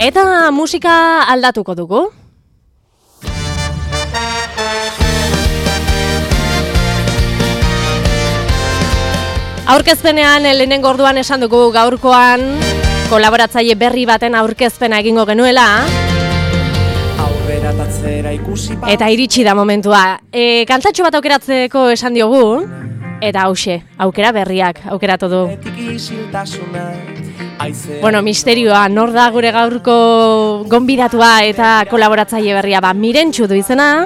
Eta musika aldatuko dugu. Aurkezpenean lehenengo orduan esan dugu gaurkoan kolaboratzaile berri baten aurkezpena egingo genuela. Eta iritsi da momentua. Kantatxo bat aukeratzeko esan diogu. Eta hause, aukera berriak aukeratu du. Bueno, misterioa, nor da gure gaurko gonbidatua eta kolaboratzaile berria, Mirentxu du izena.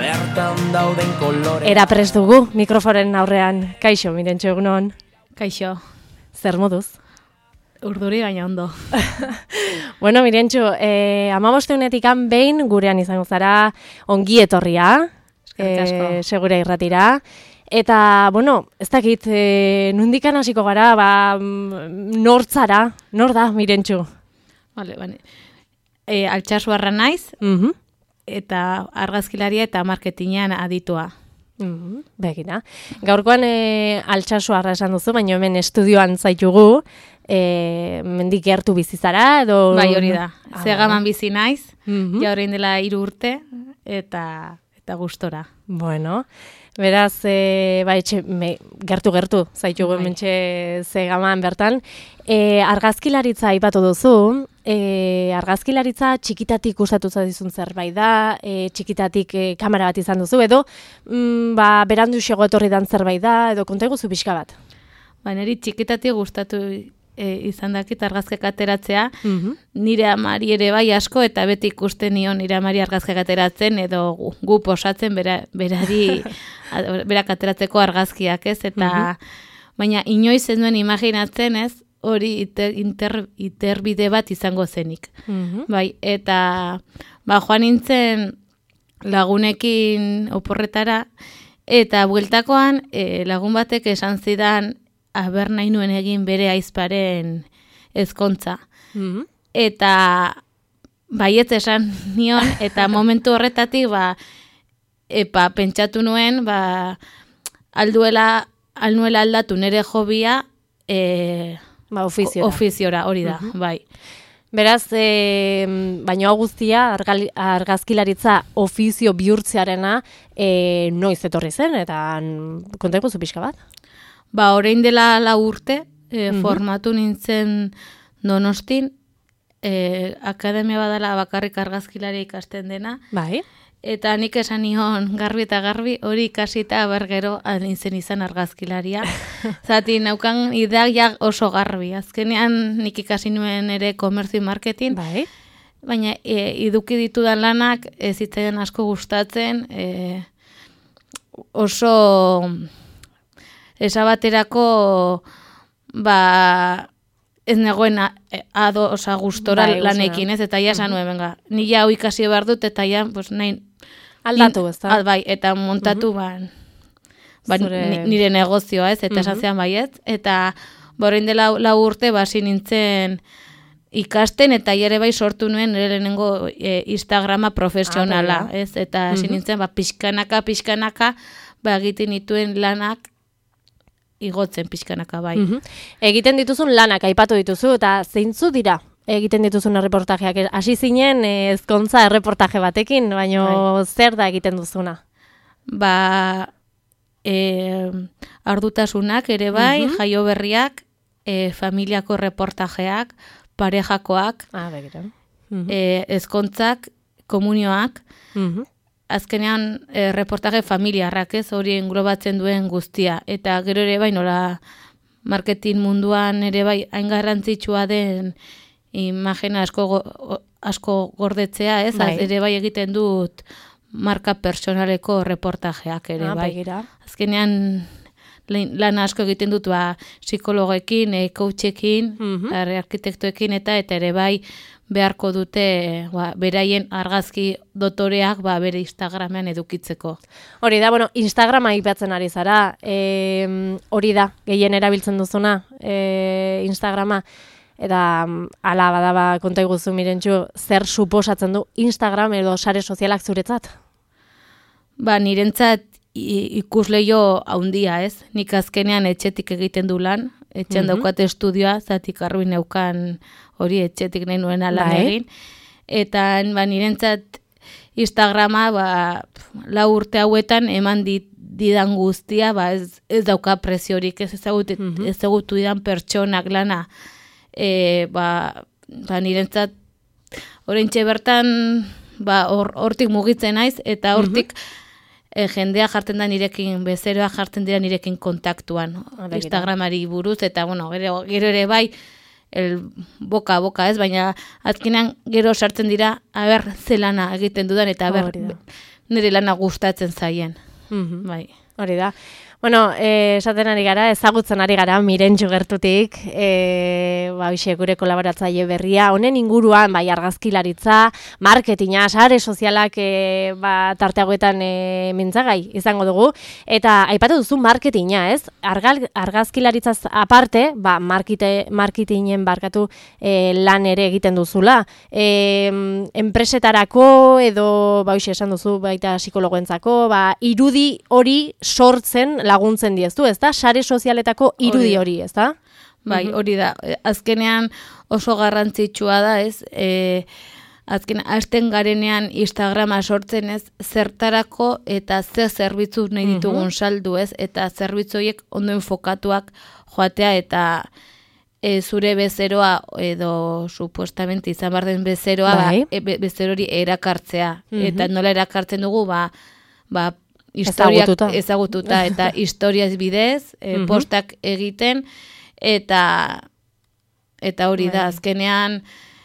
Era prest dugu mikrofonen aurrean. Kaixo, Mirentxu, egunon. Kaixo. Zer moduz? Urduri baina ondo. Bueno, Mirentxu, 15 unetikan behin gurean izango zara ongi etorria. Segura irratira. Eta, bueno, ez dakit, nundikan hasiko gara, nortzara, nor da, Mirentxu? Vale. Altxasuarra naiz, eta argazkilaria eta marketinean aditua. Begina. Gaurkoan Altxasuarra esan duzu, baina hemen estudioan zaitugu, mendik gertu bizi zara, edo... Bai, hori da. Zegaman bizi naiz, ja orain dela 3 urte, eta gustora. Bueno... Beraz, gertu zaitugu hementxe Zegaman bertan. Argazkilaritza aipatu duzu, argazkilaritza txikitatik gustatu zaizun zerbait da, txikitatik kamera bat izan duzu, edo berandu xego etorri dan zerbait da, edo konta eguzu pixka bat? Niri txikitatik gustatu izan dakit argazkak ateratzea, nire amari ere bai asko, eta beti ikusten nion nire amari argazkak ateratzen, edo gu posatzen berak ateratzeko argazkiak, ez? Eta, baina inoiz ez duen imaginatzen, ez? Hori iterbide bat izango zenik. Bai, eta joan nintzen lagunekin oporretara, eta bueltakoan lagun batek esan zidan aber nahi nuen egin bere aizparen ezkontza. Eta baietz esan nion, eta momentu horretatik pentsatu nuen alnuela aldatu nire hobia ofiziora, hori da, bai. Beraz, baina hau guztia, argazkilaritza ofizio bihurtzearena noiz etorri zen, eta konta eguzu pixka bat? Orain dela 4 urte, formatu nintzen Donostin, akademia badala bakarrik argazkilaria ikasten dena. Bai. Eta nik esan nion garbi eta garbi, hori ikasita bergero nintzen izan argazkilaria. Zati, naukan ideak oso garbi. Azkenean nik ikasi nuen ere komerzio marketing. Bai. Baina eduki ditudan lanak ez zitzaidan asko gustatzen, oso... Esabaterako, ez negoen gustora lanekin, ez? Eta ja esan nuen, venga, ni ja hau ikasi behar dut, eta ja, nahi... Aldatu, ez da? Bai, eta montatu, nire negozioa, ez? Eta esan zean bai, ez? Eta, orain dela 4 urte, hasi nintzen ikasten, eta ere bai sortu nuen, nire lehenengo Instagrama profesionala, ez? Eta hasi nintzen, pixkanaka, egiten dituen lanak, igotzen pixkanaka bai. Egiten dituzun lanak aipatu dituzu, eta zeintzu dira egiten dituzun erreportajeak? Hasi zinen ezkontza erreportaje batekin, baina zer da egiten duzuna? Ardutasunak ere bai, jaio berriak, familiako reportajeak, parejakoak, ezkontzak, komunioak, azkenean reportaje familiarrak, ez, hori englobatzen duen guztia. Eta gero ere bai, nola marketing munduan ere bai, hain garrantzitsua den imagina asko gordetzea, ez, ere bai egiten dut marka personaleko reportajeak ere bai. Azkenean lan asko egiten dut psikologekin, coachekin, arkitektoekin, eta ere bai, beharko dute beraien argazki dotoreak bere Instagramean edukitzeko. Hori da, Instagrama aipatzen ari zara, hori da, gehien erabiltzen duzuna Instagrama, eta ala badaba konta iguzu Mirentxu, zer suposatzen du Instagram edo sare sozialak zuretzat? Nirentzat ikusleio haundia, ez? Nik azkenean etxetik egiten du lan, etxean daukat estudioa, zatik arruin neukan hori etxetik nahi nuena lan egin. Eta nirentzat Instagrama, 4 urte hauetan eman didan guztia, ez dauka preziorik, ez ezagutu didan pertsonak lana. Nirentzat oraintxe bertan hortik mugitzen naiz, eta hortik jendea jartzen da nirekin, bezeroa jartzen dira nirekin kontaktuan, Instagramari buruz, eta gero ere bai, boka a boka ez, baina azkenean gero sartzen dira, ze lana egiten dudan, eta nire lana gustatzen zaien. Bai. Hori da. Bueno, esaten ari gara, ezagutzen ari gara Mirentxu gertutik, gure kolaboratzaile berria, honen inguruan, argazkilaritza, marketinga, sare sozialak tarteagoetan mintzagai izango dugu, eta aipatu duzu marketinga, ez? Argazkilaritzaz aparte, marketingen lan ere egiten duzula. Enpresetarako edo, esan duzu, baita psikologoentzako, irudi hori sortzen laguntzen dieztu, ezta? Sare sozialetako irudi hori, ezta? Bai, hori da. Azkenean oso garrantzitsua da, ez? Azkenean, hasten garenean Instagrama sortzen, ez? Zertarako eta zerbitzu nahi ditugun saldu, ez? Eta zerbitzu horiek ondo enfokatuak joatea eta zure bezeroa edo supuestamente izan behar den bezeroa, bezero hori erakartzea. Eta nola erakartzen dugu, historiak ezagututa eta historiaz bidez, postak egiten, eta hori da, azkenean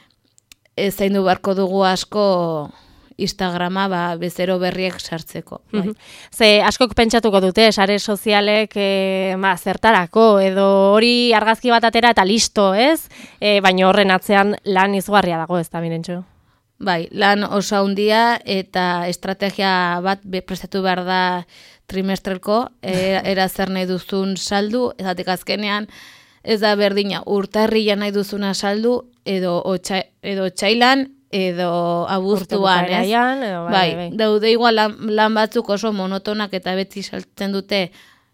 zaindu beharko dugu asko Instagrama bezero berriek sartzeko. Ze askok pentsatuko dute, sare sozialek zertarako, edo hori argazki bat atera eta listo, ez? Baina horren atzean lan izugarria dago, ez da, Mirentxu? Bai, lan oso handia eta estrategia bat prestatu behar da trimestrelko, era zer nahi duzun saldu, ezatik azkenean ez da berdina urtarrian nahi duzuna saldu, edo txailan, edo abuztuan, ez? Bai, daude igual lan batzuk oso monotonak eta beti saltzen dute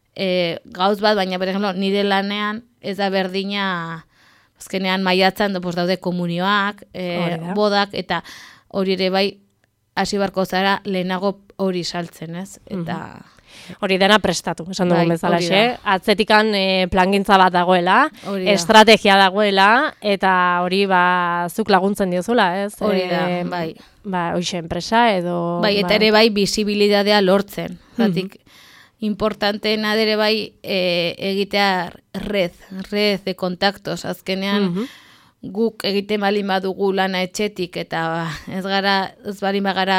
gauz bat, baina per ejemplo, nire lanean ez da berdina azkenean maiatzan daude komunioak, bodak, eta hori ere bai hasi barko zara lehenago hori saltzen, ez? Eta hori dena prestatu, esan dugun bezalaxe. Atzetikan plangintza bat dagoela, estrategia dagoela, eta hori zuk laguntzen diozula, ez? Hori da, bai. Hoxe enpresa edo... Bai, eta ere bai bisibilidadea lortzen. Zatik, importanteena ere bai egitea red de kontaktos. Azkenean guk egiten balin badugu lana etxetik eta ez balin bagara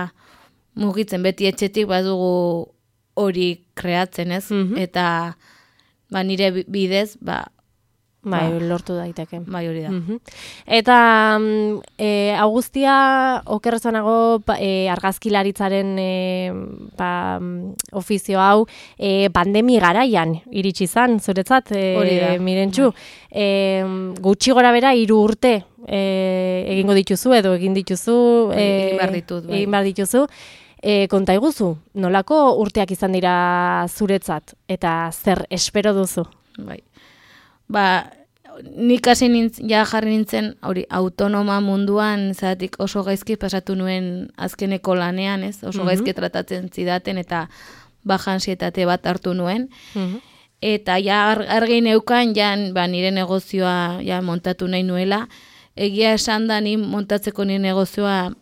mugitzen beti etxetik badugu hori kreatzen, ez? Eta nire bidez lortu daiteke. Bai, hori da. Eta Augustia okerrezanago argazkilaritzaren ofizio hau pandemi garaian iritsi izan, zuretzat, Mirentxu. Gutxi gora bera 3 urte egingo dituzu edo egin dituzu. Egin behar dituzu. Konta iguzu, nolako urteak izan dira zuretzat eta zer espero duzu? Bai. Nik hasi jarri nintzen hori autonoma munduan, zatik oso gaizki pasatu nuen azkeneko lanean, ez? Oso gaizki tratatzen zidaten eta baja ansietate bat hartu nuen. Eta argi neukan nire negozioa montatu nahi nuela. Egia esan da ni montatzeko nire negozioa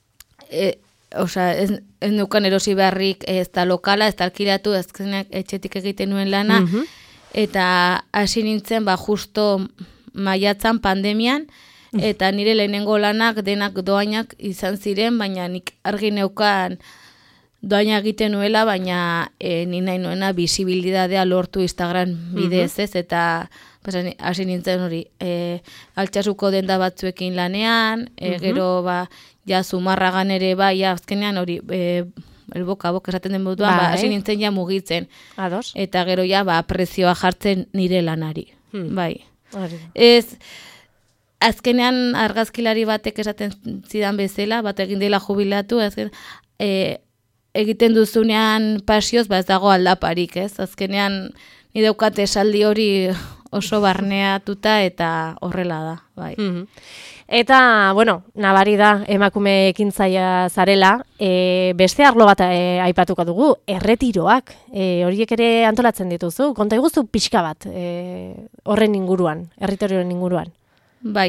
ez neukan erosi beharrik ez da lokala, ez da alkilatu, azkenak etxetik egiten nuen lana. Eta hasi nintzen justo maiatzan pandemian, eta nire lehenengo lanak denak doainak izan ziren, baina nik argi neukan doaina egiten nuela, baina ni nahi nuena bisibilidadea lortu Instagram bidez, ez? Eta hasi nintzen hori, Altsasuko denda batzuekin lanean, gero Zumarragan ere azkenean hori, el boka a boka esaten den moduan, hasi nintzen mugitzen. Ados. Eta gero prezioa jartzen nire lanari. Bai. Ez, azkenean argazkilari batek esaten zidan bezala, bat egin dela jubilatu, egiten duzunean pasioz, ez dago aldaparik, ez? Azkenean, ni daukat esaldi hori oso barneatuta eta horrela da, bai. Eta, bueno, nabari da emakume ekintzaia zarela, beste arlo bat aipatuko dugu, erretiroak, horiek ere antolatzen dituzu, konta iguzu pixka bat horren inguruan, erritorioen inguruan. Bai,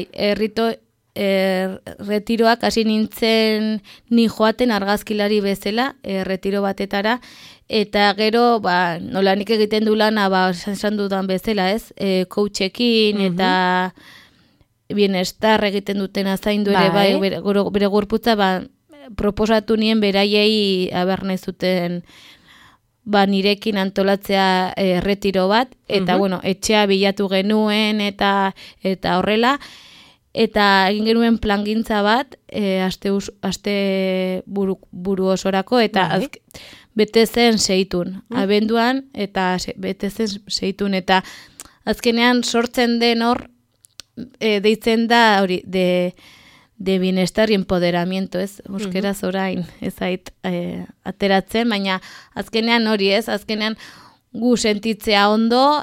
erretiroak hasi nintzen ni joaten argazkilari bezala, erretiro batetara, eta gero, nola nik egiten du lana, esan dudan bezala, ez? Coachekin eta bienestar egiten duten azaindu ere, bere gorputza, proposatu nien beraiei nahi zuten nirekin antolatzea erretiro bat, eta etxea bilatu genuen eta horrela, eta egin genuen plangintza bat, aste buru osorako, eta bete zen seitun, abenduan, eta bete zen seitun, eta azkenean sortzen den hor, deitzen da hori, de bienestar y empoderamiento, ez? Euskeraz orain, ezait ateratzen, baina azkenean hori, ez? Azkenean gu sentitzea ondo,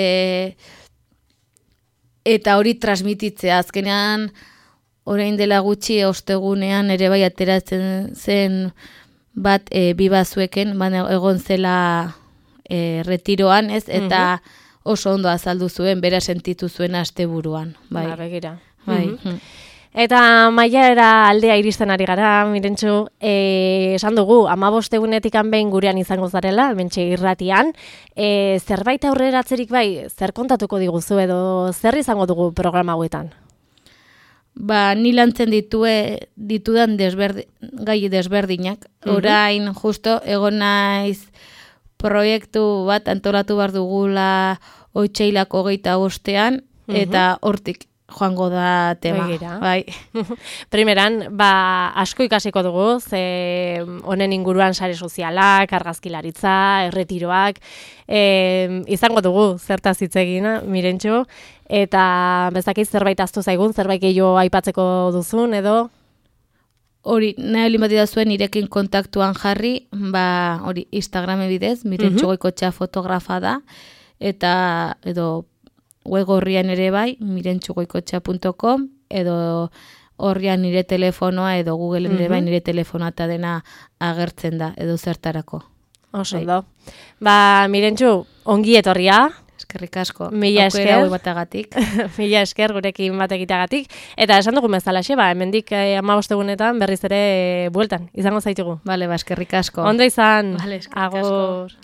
eta hori transmititzea. Azkenean orain dela gutxi ostegunean ere bai ateratzen zen bat bibazueken, egon zela retiroan, ez? Eta oso ondo azaldu zuen, bera sentitu zuen asteburuan. Bai. Begira. Bai. Eta Maiara aldea iristen ari gara, Mirentxu, esan dugu, 15 egunetik behin gurean izango zarela, Hementxe Irratian. Zerbait aurreratzerik bai, zer kontatuko diguzu edo zer izango dugu programa hauetan? Ni lantzen ditudan gai desberdinak. Orain, justo, egon naiz proiektu bat antolatu behar dugula Otsailak 25ean, eta hortik joango da tema. Bai. Primeran, asko ikasiko dugu, honen inguruan sare sozialak, argazkilaritza, erretiroak, izango dugu zertaz hitz egin, Mirentxu, eta bezakiz zerbait ahaztu zaigun, zerbait gehiago aipatzeko duzun, edo? Hori, nahi limatida zuen irekin kontaktuan jarri, hori Instagrame bidez, Mirentxu Goikotxea fotografa da, eta edo web horrian ere bai, mirentxugoikotxea.com, edo horrian nire telefonoa, edo Googleen ere bai nire telefonoa eta dena agertzen da, edo zertarako. Oso, do. Mirentxu, ongi etorria. Eskerrik asko. Mila esker. Mila esker gurekin bat egiteagatik. Eta esan dugu bezalaxe, hemendik 15 egunetan berriz ere bueltan, izango zaitugu. Bale, eskerrik asko. Ondo izan. Bale, eskerrik asko. Agur.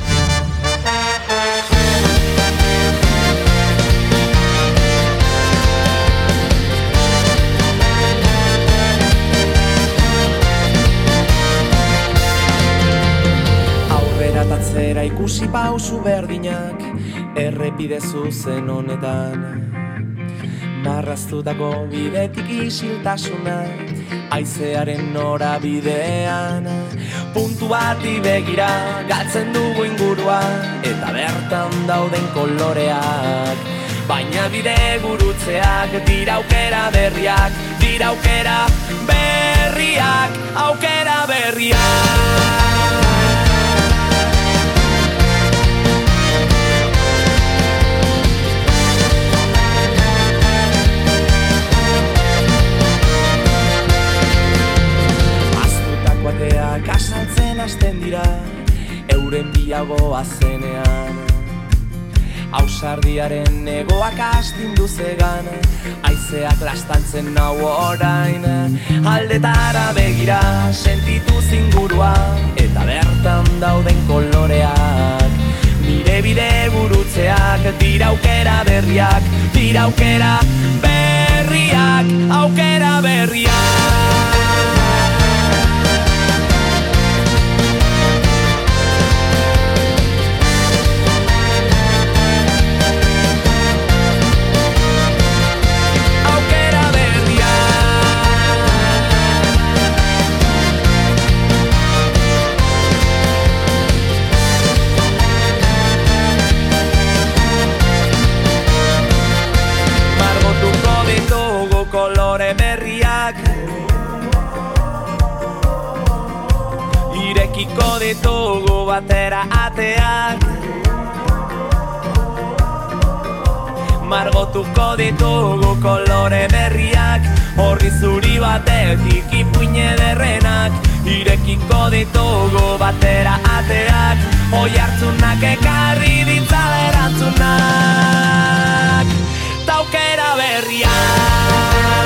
Atzera ikusi pausu berdinak errepide zuzen honetan, marraztutako bidetik isiltasuna haizearen norabidean, puntu bati begira galtzen dugu ingurua eta bertan dauden koloreak, baina bide gurutzeak dira aukera berriak, dira aukera berriak, aukera berriak. Kasaltzen hasten dira, euren bilagoa zenean, ausardiaren egoak astindu zegan, haizeak lastantzen nau orain, aldetara begira sentitu zingurua, eta bertan dauden koloreak, nire bide gurutzeak, dira aukera berriak, dira aukera berriak, aukera berriak. Kolore berriak Margotuko ditugu batera ateak, margotuko ditugu kolore berriak, horri zuri batetik ipuine derrenak, irekiko ditugu batera ateak, oihartzunak ekarri ditzala erantzunak, taukera berriak.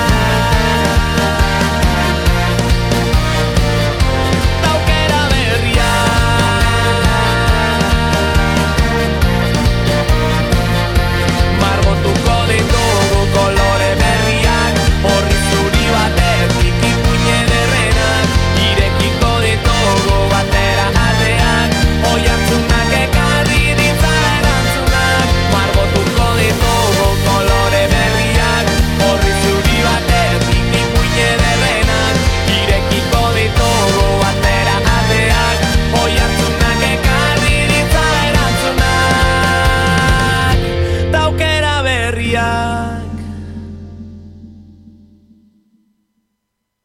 Margotuko ditugu kolore berriak, horri zuri batetik ipuine derrenak, irekiko ditugu batera ateak, oihartzunak ekarri ditzala erantzunak, margotuko ditugu kolore berriak, horri zuri batetik ipuine derrenak, irekiko ditugu batera ateak, oihartzunak ekarri ditzala erantzunak, taukera berriak.